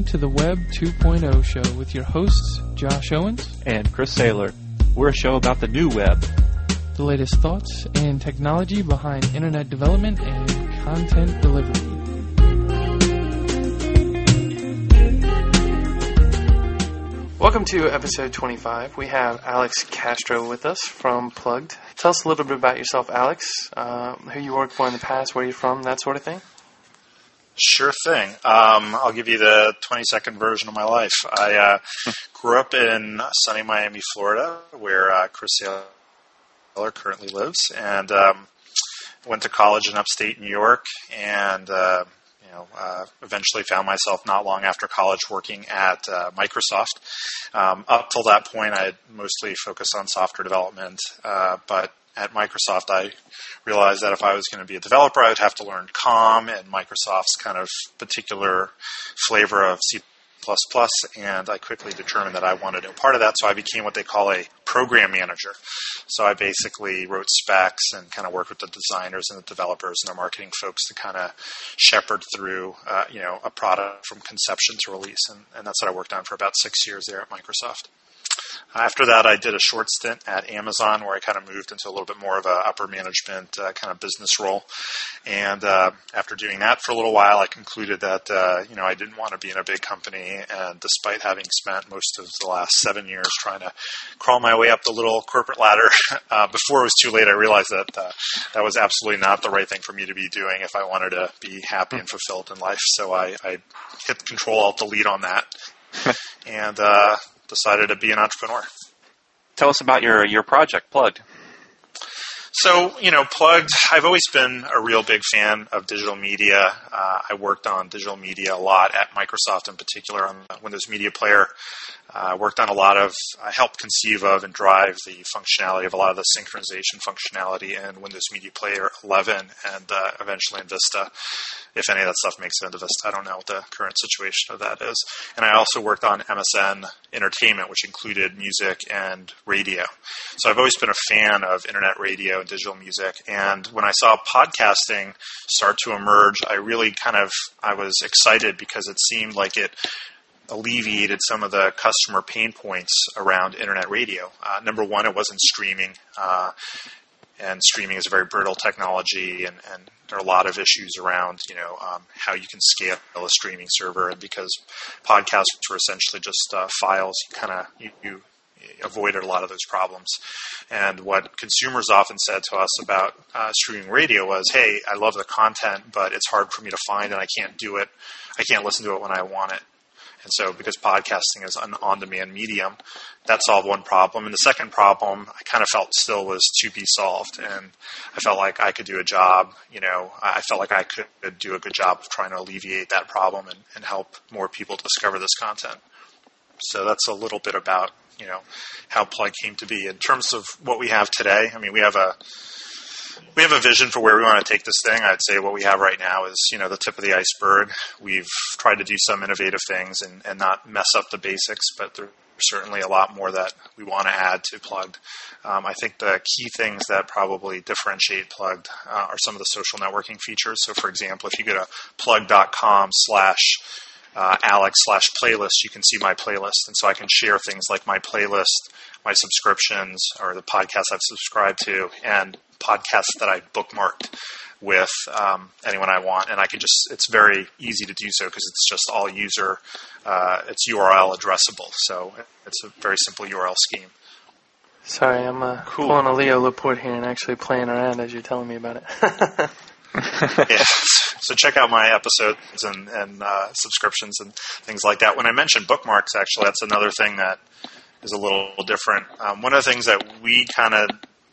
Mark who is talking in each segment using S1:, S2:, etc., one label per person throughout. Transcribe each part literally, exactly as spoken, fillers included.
S1: to the Web two point oh Show with your hosts, Josh Owens
S2: and Chris Saylor. We're a show about the new web,
S1: the latest thoughts and technology behind internet development and content delivery. Welcome to episode twenty-five. We have Alex Castro with us from Plugged. Tell us a little bit about yourself, Alex, uh, who you worked for in the past, where you're from, that sort of thing.
S3: Sure thing. Um, I'll give you the twenty-second version of my life. I uh, grew up in sunny Miami, Florida, where uh, Chris Saylor currently lives, and um, went to college in upstate New York, and uh, you know, uh, eventually found myself not long after college working at uh, Microsoft. Um, up till that point, I had mostly focused on software development, uh, but at Microsoft, I realized that if I was going to be a developer, I would have to learn COM and Microsoft's kind of particular flavor of C plus plus, and I quickly determined that I wanted to be part of that, so I became what they call a program manager. So I basically wrote specs and kind of worked with the designers and the developers and the marketing folks to kind of shepherd through uh, you know, a product from conception to release, and, and that's what I worked on for about six years there at Microsoft. After that, I did a short stint at Amazon where I kind of moved into a little bit more of a upper management uh, kind of business role. And uh, after doing that for a little while, I concluded that uh, you know I didn't want to be in a big company. And despite having spent most of the last seven years trying to crawl my way up the little corporate ladder, uh, before it was too late, I realized that uh, that was absolutely not the right thing for me to be doing if I wanted to be happy and fulfilled in life. So I, I hit Control Alt Delete on that. and uh, decided to be an entrepreneur.
S2: Tell us about your, your project, Plugged.
S3: So, you know, Plugged, I've always been a real big fan of digital media. Uh, I worked on digital media a lot at Microsoft in particular on the Windows Media Player. I uh, worked on a lot of, I helped conceive of and drive the functionality of a lot of the synchronization functionality in Windows Media Player eleven and uh, eventually in Vista. If any of that stuff makes it into Vista, I don't know what the current situation of that is. And I also worked on M S N Entertainment, which included music and radio. So I've always been a fan of internet radio and digital music. And when I saw podcasting start to emerge, I really kind of, I was excited because it seemed like it alleviated some of the customer pain points around internet radio. Uh, number one, it wasn't streaming. Uh, And streaming is a very brittle technology, and, and there are a lot of issues around, you know, um, how you can scale a streaming server. And because podcasts were essentially just uh, files, you kind of you, you avoided a lot of those problems. And what consumers often said to us about uh, streaming radio was, "Hey, I love the content, but it's hard for me to find, and I can't do it. I can't listen to it when I want it." And so because podcasting is an on-demand medium, that solved one problem. And the second problem I kind of felt still was to be solved. And I felt like I could do a job, you know, I felt like I could do a good job of trying to alleviate that problem and, and help more people discover this content. So that's a little bit about, you know, how Plug came to be. In terms of what we have today, I mean, we have a We have a vision for where we want to take this thing. I'd say what we have right now is, you know, the tip of the iceberg. We've tried to do some innovative things and, and not mess up the basics, but there's certainly a lot more that we want to add to Plugged. Um, I think the key things that probably differentiate Plugged uh, are some of the social networking features. So, for example, if you go to plug.com slash Uh, Alex slash playlist, you can see my playlist. And so I can share things like my playlist, my subscriptions, or the podcasts I've subscribed to, and podcasts that I bookmarked with um, anyone I want. And I can just, it's very easy to do so because it's just all user, uh, it's U R L addressable. So it's a very simple U R L scheme.
S1: Sorry, I'm uh,
S3: cool.
S1: pulling a Leo Laporte here and actually playing around as you're telling me about it.
S3: Yeah. So check out my episodes and, and uh, subscriptions and things like that. When I mentioned bookmarks, actually, that's another thing that is a little different. Um, one of the things that we kind of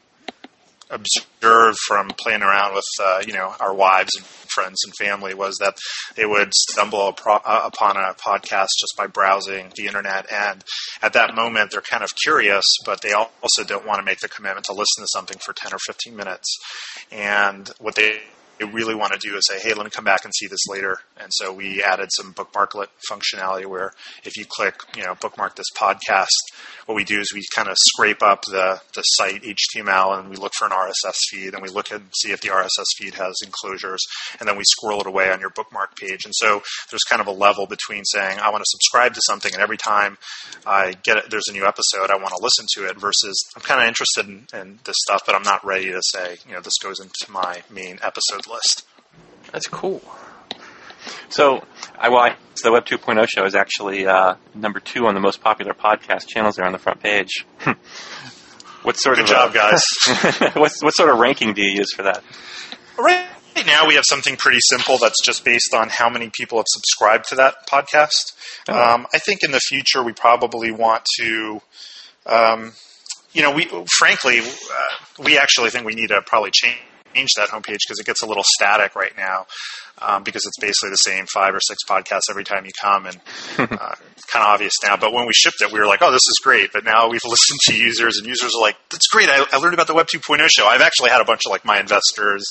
S3: observed from playing around with, uh, you know, our wives and friends and family was that they would stumble upon a podcast just by browsing the internet. And at that moment, they're kind of curious, but they also don't want to make the commitment to listen to something for ten or fifteen minutes. And what they really want to do is say, hey, let me come back and see this later. And so we added some bookmarklet functionality where if you click, you know, bookmark this podcast, what we do is we kind of scrape up the, the site H T M L and we look for an R S S feed and we look and see if the R S S feed has enclosures, and then we squirrel it away on your bookmark page. And so there's kind of a level between saying I want to subscribe to something and every time I get it, there's a new episode, I want to listen to it, versus I'm kind of interested in, in this stuff, but I'm not ready to say, you know, this goes into my main episode list.
S1: That's cool.
S2: So, I, well, I, the Web two point oh show is actually uh, number two on the most popular podcast channels there on the front page. What sort
S3: Good
S2: of
S3: job,
S2: uh,
S3: guys.
S2: what, what sort of ranking do you use for that?
S3: Right now, we have something pretty simple that's just based on how many people have subscribed to that podcast.
S2: Oh.
S3: Um, I think in the future, we probably want to, um, you know, we frankly, uh, we actually think we need to probably change. change that homepage because it gets a little static right now um, because it's basically the same five or six podcasts every time you come, and uh, it's kind of obvious now. But when we shipped it, we were like, oh, this is great. But now we've listened to users, and users are like, that's great. I, I learned about the Web two point oh show. I've actually had a bunch of like my investors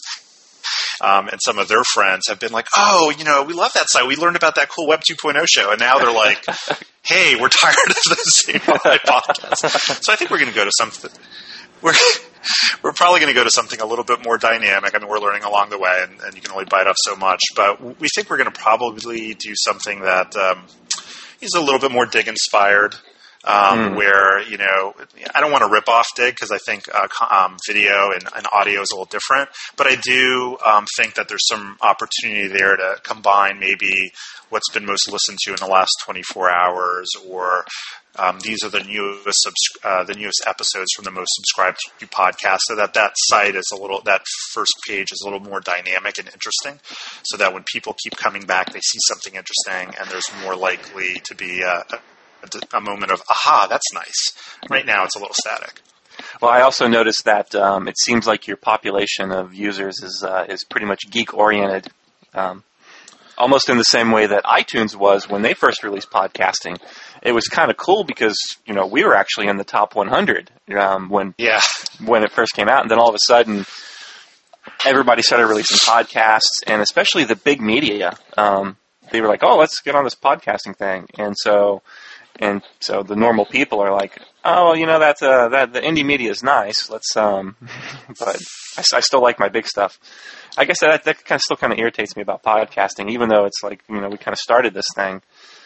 S3: um, and some of their friends have been like, oh, you know, we love that site. We learned about that cool Web two point oh show. And now they're like, hey, we're tired of the same podcasts. So I think we're going to go to something. We're We're probably going to go to something a little bit more dynamic. I mean, we're learning along the way, and, and you can only bite off so much. But we think we're going to probably do something that um, is a little bit more Dig inspired, um, mm. where, you know, I don't want to rip off Dig because I think uh, um, video and, and audio is a little different. But I do um, think that there's some opportunity there to combine maybe what's been most listened to in the last twenty-four hours, or Um, these are the newest subs- uh, the newest episodes from the most subscribed to podcasts, so that that site is a little, that first page is a little more dynamic and interesting, so that when people keep coming back, they see something interesting, and there's more likely to be a, a, a moment of, aha, that's nice. Right now, it's a little static.
S2: Well, I also noticed that um, it seems like your population of users is uh, is pretty much geek-oriented, um, almost in the same way that iTunes was when they first released podcasting. It was kind of cool because, you know, we were actually in the top one hundred um, when
S3: yeah.
S2: when it first came out. And then all of a sudden, everybody started releasing podcasts, and especially the big media. Um, they were like, oh, let's get on this podcasting thing. And so and so the normal people are like, oh, you know, that's, uh, that the indie media is nice. Let's, um, but I, I still like my big stuff. I guess that, that kind of still kind of irritates me about podcasting, even though it's like, you know, we kind of started this thing.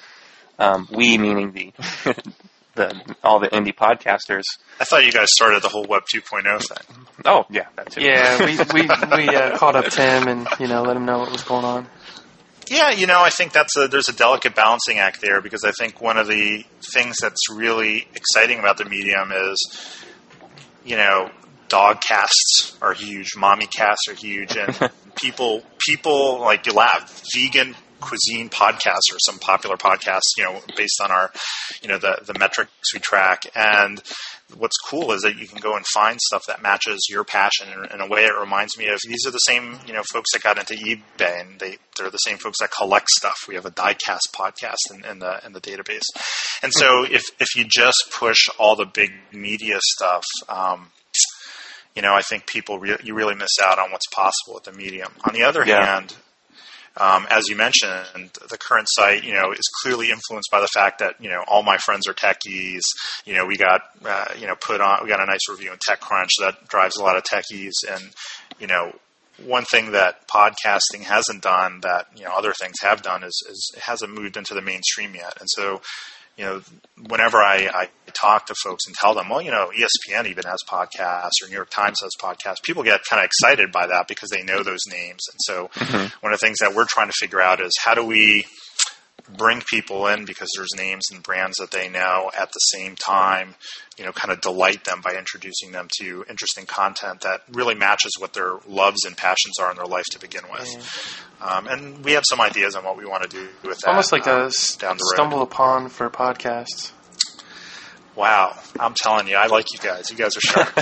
S2: Um, we meaning the, the all the indie podcasters.
S3: I thought you guys started the whole Web two point oh thing.
S2: Oh, yeah, that too.
S1: Yeah, we we, we uh, called up Tim and, you know, let him know what was going on.
S3: Yeah, you know, I think that's a, there's a delicate balancing act there, because I think one of the things that's really exciting about the medium is, you know, dog casts are huge, mommy casts are huge, and people people like you laugh, vegan cuisine podcasts or some popular podcasts, you know, based on our, you know, the, the metrics we track. And what's cool is that you can go and find stuff that matches your passion. In, in a way, it reminds me of, these are the same, you know, folks that got into eBay, and they, they're the same folks that collect stuff. We have a diecast podcast in, in the in the database. And so if, if you just push all the big media stuff, um, you know, I think people, re- you really miss out on what's possible with the medium. On the other
S2: yeah.
S3: hand, Um, as you mentioned, the current site, you know, is clearly influenced by the fact that, you know, all my friends are techies. You know, we got, uh, you know, put on, we got a nice review in TechCrunch that drives a lot of techies. And, you know, one thing that podcasting hasn't done that, you know, other things have done is, is it hasn't moved into the mainstream yet. And so, you know, whenever I, I talk to folks and tell them, well, you know, E S P N even has podcasts, or New York Times has podcasts, people get kind of excited by that because they know those names. And so mm-hmm. one of the things that we're trying to figure out is, how do we bring people in because there's names and brands that they know, at the same time, you know, kind of delight them by introducing them to interesting content that really matches what their loves and passions are in their life to begin with. Yeah. Um, and we have some ideas on what we want to do with that.
S1: Almost like
S3: um,
S1: a down the road. Stumble upon for podcasts.
S3: Wow. I'm telling you, I like you guys. You guys are sharp.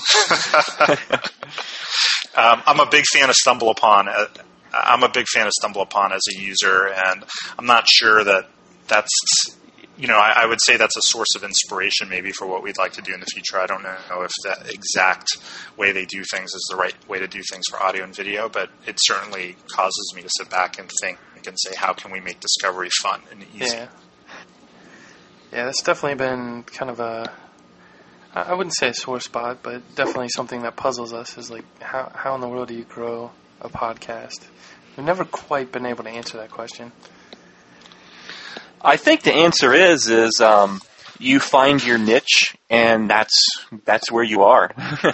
S3: um, I'm a big fan of Stumble Upon. Uh, I'm a big fan of Stumble Upon as a user, and I'm not sure that that's, you know, I, I would say that's a source of inspiration maybe for what we'd like to do in the future. I don't know if that exact way they do things is the right way to do things for audio and video, but it certainly causes me to sit back and think and say, how can we make discovery fun and easy?
S1: Yeah, yeah, that's definitely been kind of a, I wouldn't say a sore spot, but definitely something that puzzles us is like, how how in the world do you grow a podcast? We've never quite been able to answer that question.
S2: I think the answer is is um, you find your niche, and that's that's where you are.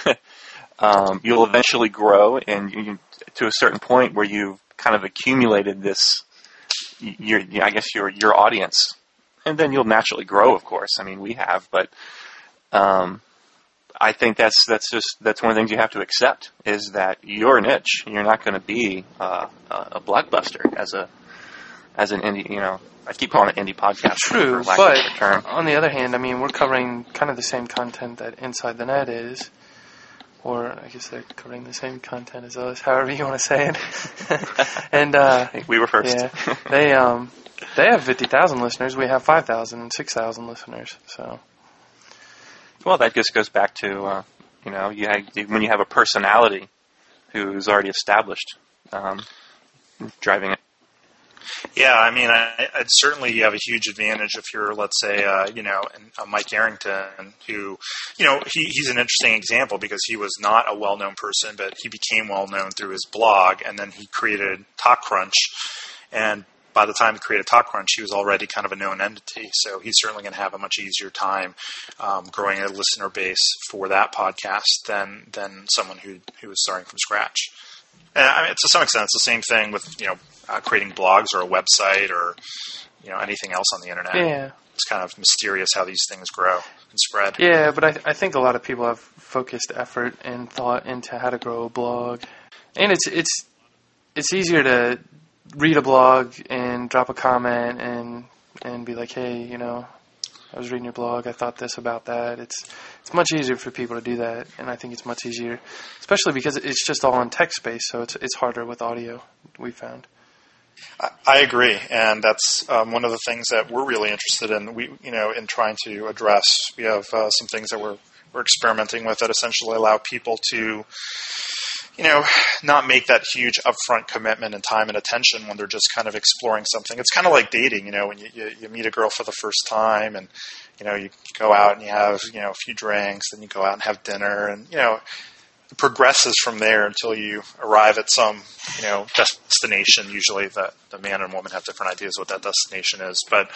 S2: um, you'll eventually grow, and you, to a certain point where you've kind of accumulated this, your I guess your your audience, and then you'll naturally grow. Of course, I mean we have, but um, I think that's that's just that's one of the things you have to accept is that your niche. You're not going to be uh, a blockbuster as a as an indie, you know. I keep calling it indie podcast.
S1: True,
S2: for lack
S1: but
S2: of a term.
S1: on the other hand, I mean, we're covering kind of the same content that Inside the Net is, or I guess they're covering the same content as us, however you want to say it. and uh,
S2: I think we were first.
S1: Yeah, they um they have fifty thousand listeners. We have five thousand and six thousand listeners. So,
S2: well, that just goes back to uh, you know, you have, when you have a personality who's already established, um, driving it.
S3: Yeah, I mean, I, I'd certainly you have a huge advantage if you're, let's say, uh, you know, uh, Mike Arrington, who, you know, he, he's an interesting example because he was not a well-known person, but he became well-known through his blog, and then he created TalkCrunch, and by the time he created TalkCrunch, he was already kind of a known entity, so he's certainly going to have a much easier time um, growing a listener base for that podcast than than someone who who was starting from scratch. And I mean, to some extent, it's the same thing with, you know, uh, creating blogs or a website or, you know, anything else on the internet.
S1: yeah.
S3: It's kind of mysterious how these things grow and spread.
S1: Yeah, but I, I think a lot of people have focused effort and thought into how to grow a blog, and it's it's it's easier to read a blog and drop a comment and and be like, hey, you know, I was reading your blog, I thought this about that. It's it's much easier for people to do that, and I think it's much easier, especially because it's just all in text space, so it's it's harder with audio. We found.
S3: I agree, and that's um, one of the things that we're really interested in. We, you know, in trying to address. We have uh, some things that we're we're experimenting with that essentially allow people to, you know, not make that huge upfront commitment in time and attention when they're just kind of exploring something. It's kind of like dating, you know, when you, you, you meet a girl for the first time, and you know, you go out and you have, you know, a few drinks, then you go out and have dinner, and you know, it progresses from there until you arrive at some, you know, destination. Usually the, the man and woman have different ideas what that destination is. But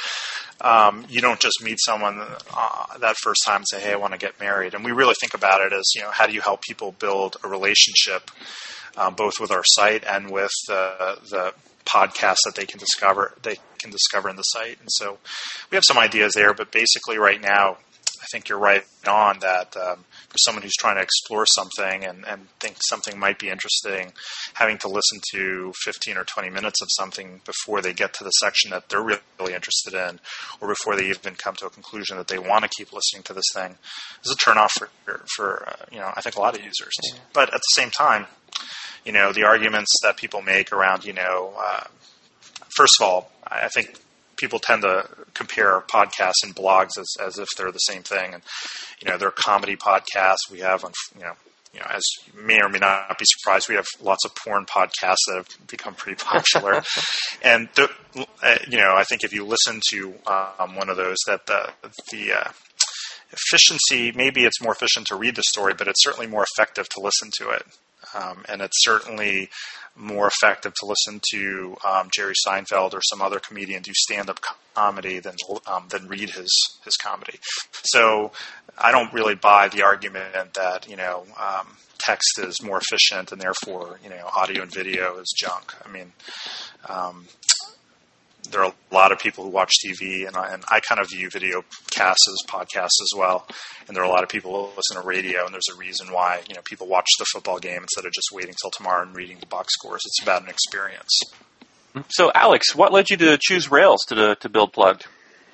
S3: um, you don't just meet someone uh, that first time and say, hey, I want to get married. And we really think about it as, you know, how do you help people build a relationship, um, both with our site and with the, the podcasts that they can discover, they can discover in the site. And so we have some ideas there, but basically right now, I think you're right on that um, for someone who's trying to explore something and, and think something might be interesting, having to listen to fifteen or twenty minutes of something before they get to the section that they're really, really interested in, or before they even come to a conclusion that they want to keep listening to this thing, is a turnoff for, for uh, you know, I think a lot of users. Yeah. But at the same time, you know, the arguments that people make around, you know, uh, first of all, I think people tend to compare podcasts and blogs as, as if they're the same thing. And, you know, they're comedy podcasts. We have, you know, you know, as you may or may not be surprised, we have lots of porn podcasts that have become pretty popular. and, the, uh, you know, I think if you listen to um, one of those, that the, the uh, efficiency, maybe it's more efficient to read the story, but it's certainly more effective to listen to it. Um, and it's certainly more effective to listen to um, Jerry Seinfeld or some other comedian do stand-up comedy than um, than read his his comedy. So I don't really buy the argument that, you know, um, text is more efficient and therefore, you know, audio and video is junk. I mean, um, there are a lot of people who watch T V, and I, and I kind of view video casts as podcasts as well. And there are a lot of people who listen to radio, and there's a reason why, you know, people watch the football game instead of just waiting till tomorrow and reading the box scores. It's about an experience.
S2: So, Alex, what led you to choose Rails to to build Plugged?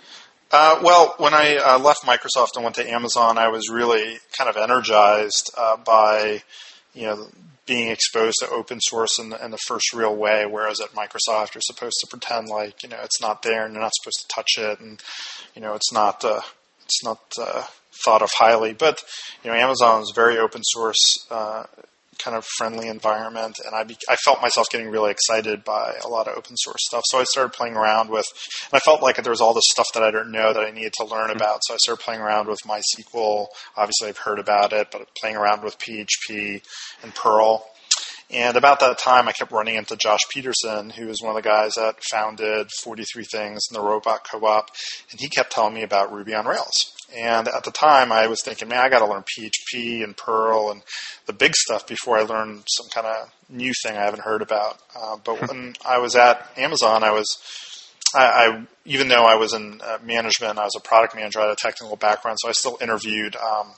S3: Uh, well, when I uh, left Microsoft and went to Amazon, I was really kind of energized uh, by, you know, being exposed to open source in the, in the first real way, whereas at Microsoft you're supposed to pretend like, you know, it's not there and you're not supposed to touch it, and, you know, it's not uh, it's not uh, thought of highly. But, you know, Amazon is very open source, uh, kind of friendly environment, and I, be, I felt myself getting really excited by a lot of open source stuff. So I started playing around with, and I felt like there was all this stuff that I didn't know that I needed to learn about. So I started playing around with MySQL. Obviously, I've heard about it, but playing around with P H P and Perl. And about that time, I kept running into Josh Peterson, who is one of the guys that founded forty-three Things and the Robot Co-op, and he kept telling me about Ruby on Rails. And at the time, I was thinking, man, I got to learn P H P and Perl and the big stuff before I learn some kind of new thing I haven't heard about. Uh, but when I was at Amazon, I was, I, I even though I was in uh, management, I was a product manager, I had a technical background, so I still interviewed um,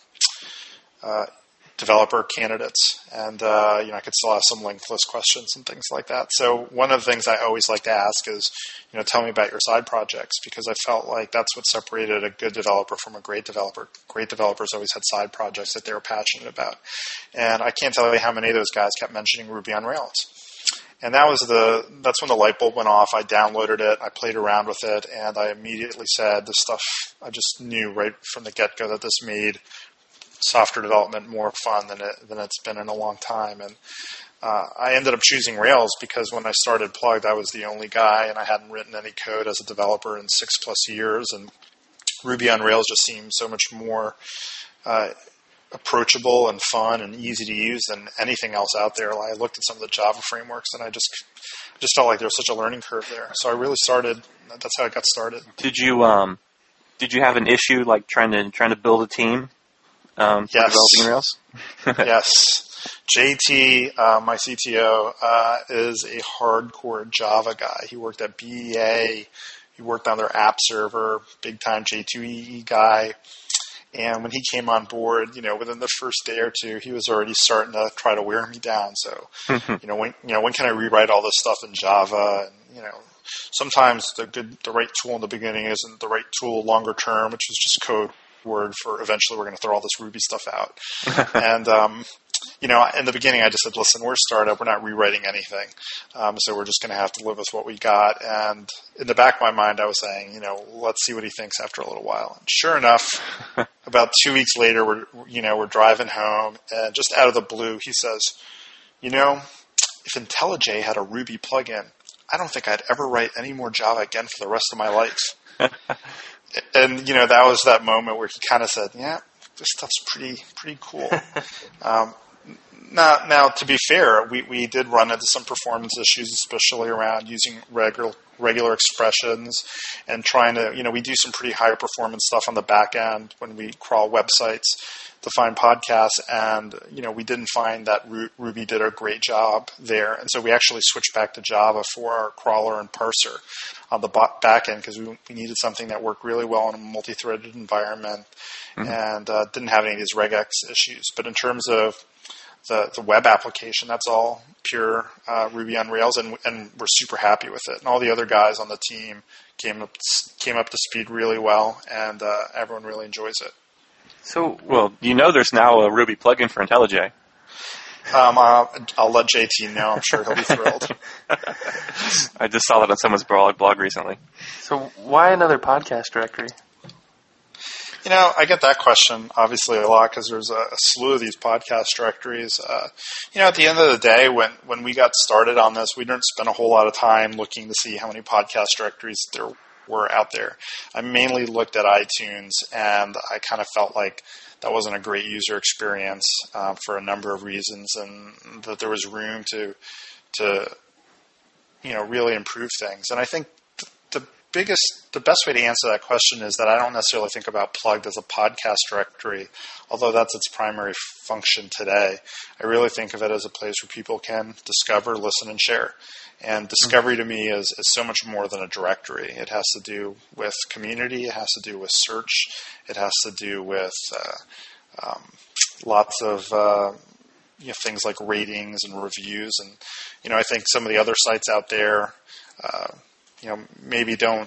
S3: uh, developer candidates, and uh, you know, I could still ask some linked list questions and things like that. So one of the things I always like to ask is, you know, tell me about your side projects, because I felt like that's what separated a good developer from a great developer. Great developers always had side projects that they were passionate about, and I can't tell you how many of those guys kept mentioning Ruby on Rails. And that was the that's when the light bulb went off. I downloaded it, I played around with it, and I immediately said, this stuff, I just knew right from the get-go that this made software development more fun than it than it's been in a long time. And uh, I ended up choosing Rails because when I started Plugged, I was the only guy, and I hadn't written any code as a developer in six plus years. And Ruby on Rails just seemed so much more uh, approachable and fun and easy to use than anything else out there. I looked at some of the Java frameworks, and I just just felt like there was such a learning curve there. So I really started. That's how I got started.
S2: Did you um did you have an issue like trying to trying to build a team? Um, for
S3: yes.
S2: developing Rails?
S3: Yes. J T, uh, my C T O, uh, is a hardcore Java guy. He worked at B E A. He worked on their app server, big-time J two E E guy. And when he came on board, you know, within the first day or two, he was already starting to try to wear me down. So, you know, when you know, when can I rewrite all this stuff in Java? And, you know, sometimes the good, the right tool in the beginning isn't the right tool longer term, which is just code word for eventually we're going to throw all this Ruby stuff out. And, um, you know, in the beginning I just said, listen, we're a startup. We're not rewriting anything. Um, so we're just going to have to live with what we got. And in the back of my mind, I was saying, you know, let's see what he thinks after a little while. And sure enough, about two weeks later, we're, you know, we're driving home, and just out of the blue, he says, you know, if IntelliJ had a Ruby plugin, I don't think I'd ever write any more Java again for the rest of my life. And, you know, that was that moment where he kind of said, yeah, this stuff's pretty pretty cool. um, now, now, to be fair, we, we did run into some performance issues, especially around using regular regular expressions and trying to, you know, we do some pretty high performance stuff on the back end when we crawl websites to find podcasts, and, you know, we didn't find that Ruby did a great job there. And so we actually switched back to Java for our crawler and parser on the back end because we, we needed something that worked really well in a multi-threaded environment mm-hmm. and uh, didn't have any of these regex issues. But in terms of the, the web application, that's all pure uh, Ruby on Rails, and, and we're super happy with it. And all the other guys on the team came up, came up to speed really well, and uh, everyone really enjoys it.
S2: So, well, you know there's now a Ruby plugin for IntelliJ.
S3: Um, I'll, I'll let J T know. I'm sure he'll be thrilled.
S2: I just saw that on someone's blog, blog recently.
S1: So why another podcast directory?
S3: You know, I get that question, obviously, a lot because there's a, a slew of these podcast directories. Uh, you know, at the end of the day, when, when we got started on this, we didn't spend a whole lot of time looking to see how many podcast directories there were out there. I mainly looked at iTunes, and I kind of felt like that wasn't a great user experience uh, for a number of reasons, and that there was room to, to, you know, really improve things. And I think th- the biggest, the best way to answer that question is that I don't necessarily think about Plugged as a podcast directory, although that's its primary function today. I really think of it as a place where people can discover, listen, and share. And discovery to me is, is so much more than a directory. It has to do with community. It has to do with search. It has to do with uh, um, lots of uh, you know, things like ratings and reviews. And, you know, I think some of the other sites out there, uh, you know, maybe don't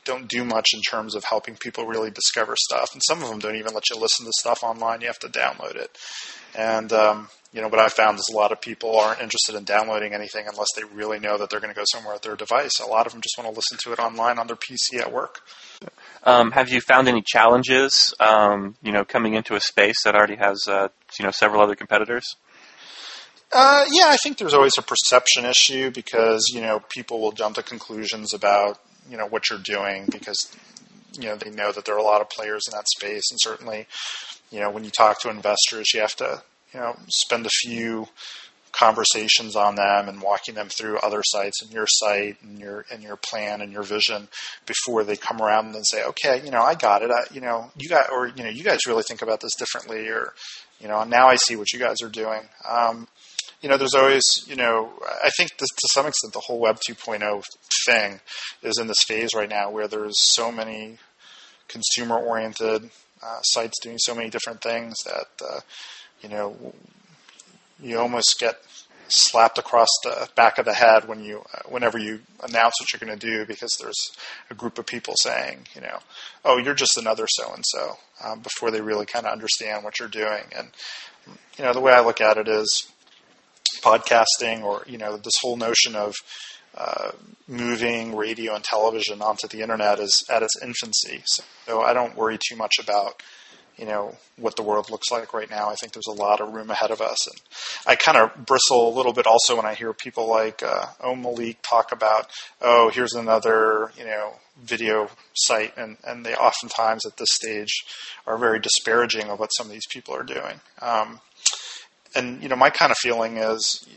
S3: don't do much in terms of helping people really discover stuff. And some of them don't even let you listen to stuff online. You have to download it. And, um, you know, what I've found is a lot of people aren't interested in downloading anything unless they really know that they're going to go somewhere with their device. A lot of them just want to listen to it online on their P C at work.
S2: Um, have you found any challenges, um, you know, coming into a space that already has, uh, you know, several other competitors?
S3: Uh, yeah, I think there's always a perception issue because, you know, people will jump to conclusions about, you know, what you're doing because, you know, they know that there are a lot of players in that space. And certainly, you know, when you talk to investors, you have to, you know, spend a few conversations on them and walking them through other sites and your site and your and your plan and your vision before they come around and say, okay, you know, I got it. I, you know, you got, or, you know, you guys really think about this differently, or, you know, now I see what you guys are doing. Um, You know, there's always, you know, I think this, to some extent the whole Web two point oh thing is in this phase right now where there's so many consumer-oriented uh, sites doing so many different things that, uh, you know, you almost get slapped across the back of the head when you, uh, whenever you announce what you're going to do, because there's a group of people saying, you know, oh, you're just another so-and-so, um, before they really kind of understand what you're doing. And, you know, the way I look at it is, podcasting, or, you know, this whole notion of uh, moving radio and television onto the internet is at its infancy. So, so I don't worry too much about, you know, what the world looks like right now. I think there's a lot of room ahead of us. And I kind of bristle a little bit also when I hear people like uh, Om Malik talk about, oh, here's another, you know, video site. And, and they oftentimes at this stage are very disparaging of what some of these people are doing. Um, And, you know, my kind of feeling is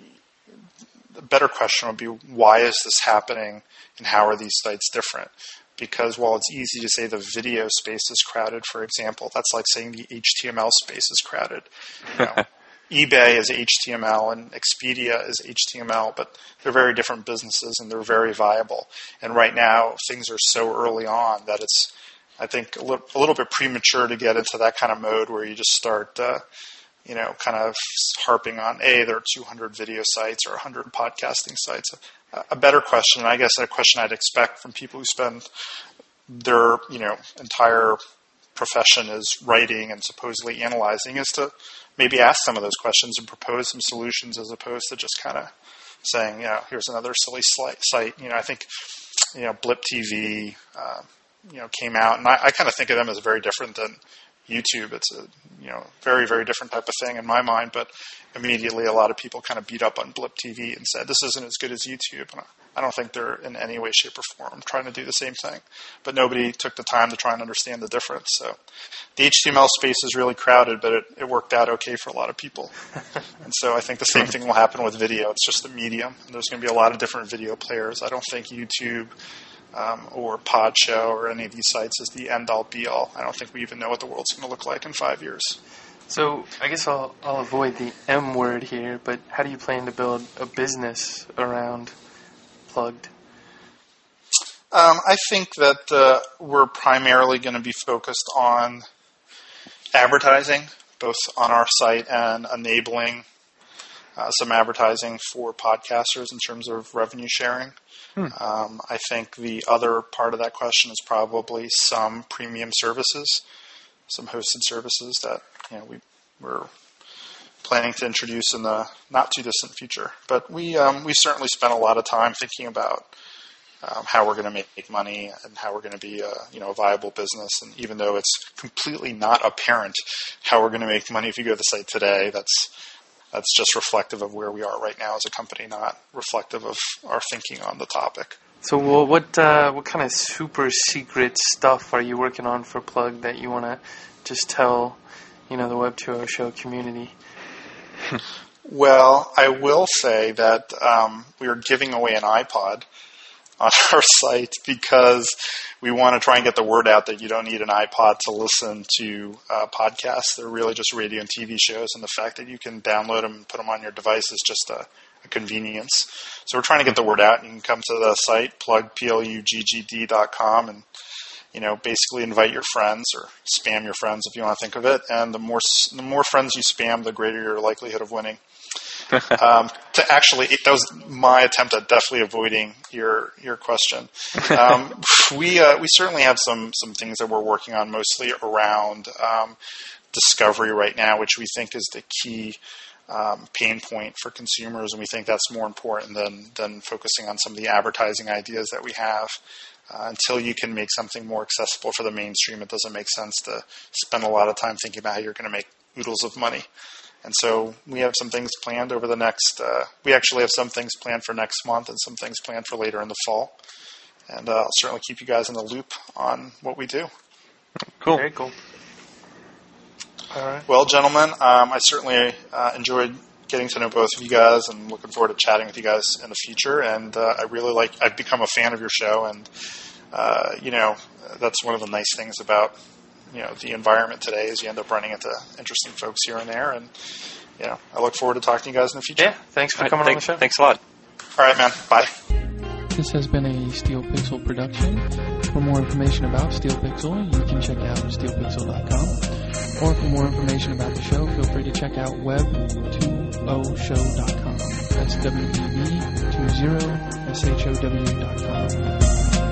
S3: the better question would be, why is this happening and how are these sites different? Because while it's easy to say the video space is crowded, for example, that's like saying the H T M L space is crowded. You know, eBay is H T M L and Expedia is H T M L, but they're very different businesses and they're very viable. And right now, things are so early on that it's, I think, a little, a little bit premature to get into that kind of mode where you just start uh, you know, kind of harping on, A, there are two hundred video sites or one hundred podcasting sites. A, a better question, and I guess a question I'd expect from people who spend their, you know, entire profession is writing and supposedly analyzing, is to maybe ask some of those questions and propose some solutions as opposed to just kind of saying, you know, here's another silly site. You know, I think, you know, Blip T V, uh, you know, came out, and I, I kind of think of them as very different than YouTube. It's a, you know, very, very different type of thing in my mind, but immediately a lot of people kind of beat up on Blip T V and said, this isn't as good as YouTube. And I don't think they're in any way, shape, or form trying to do the same thing. But nobody took the time to try and understand the difference. So the H T M L space is really crowded, but it, it worked out okay for a lot of people. And so I think the same thing will happen with video. It's just the medium. And there's going to be a lot of different video players. I don't think YouTube Um, or Podshow or any of these sites is the end-all, be-all. I don't think we even know what the world's going to look like in five years.
S1: So I guess I'll, I'll avoid the M word here, but how do you plan to build a business around Plugged?
S3: Um, I think that uh, we're primarily going to be focused on advertising, both on our site and enabling uh, some advertising for podcasters in terms of revenue sharing. Hmm. Um, I think the other part of that question is probably some premium services, some hosted services that, you know, we, we're planning to introduce in the not too distant future. But we um, we certainly spent a lot of time thinking about um, how we're going to make money and how we're going to be a, you know, a viable business. And even though it's completely not apparent how we're going to make money if you go to the site today, that's That's just reflective of where we are right now as a company, not reflective of our thinking on the topic.
S1: So well, what uh, what kind of super secret stuff are you working on for Plug that you want to just tell, you know, the Web two point oh show community?
S3: Well, I will say that um, we are giving away an iPod on our site because we want to try and get the word out that you don't need an iPod to listen to uh, podcasts. They're really just radio and T V shows, and the fact that you can download them and put them on your device is just a, a convenience. So we're trying to get the word out. You can come to the site, plug, P L U G G D dot com, and, you know, basically invite your friends or spam your friends if you want to think of it. And the more the more friends you spam, the greater your likelihood of winning. um, to actually, that was my attempt at definitely avoiding your your question. Um, we uh, we certainly have some some things that we're working on, mostly around um, discovery right now, which we think is the key um, pain point for consumers, and we think that's more important than than focusing on some of the advertising ideas that we have. Uh, until you can make something more accessible for the mainstream, it doesn't make sense to spend a lot of time thinking about how you're going to make oodles of money. And so we have some things planned over the next, uh, we actually have some things planned for next month and some things planned for later in the fall. And uh, I'll certainly keep you guys in the loop on what we do.
S2: Cool.
S1: Very cool. All right.
S3: Well, gentlemen, um, I certainly uh, enjoyed getting to know both of you guys and looking forward to chatting with you guys in the future. And uh, I really like, I've become a fan of your show. And, uh, you know, that's one of the nice things about, you know, the environment today is you end up running into interesting folks here and there. And, you know, I look forward to talking to you guys in the future.
S1: Yeah, thanks for
S2: Right,
S1: coming
S2: thanks,
S1: on the show.
S2: Thanks a lot.
S3: All right, man. Bye.
S4: This has been a Steel Pixel production. For more information about Steel Pixel, you can check out steel pixel dot com. Or for more information about the show, feel free to check out web twenty show dot com. That's W E B twenty S H O W dot com.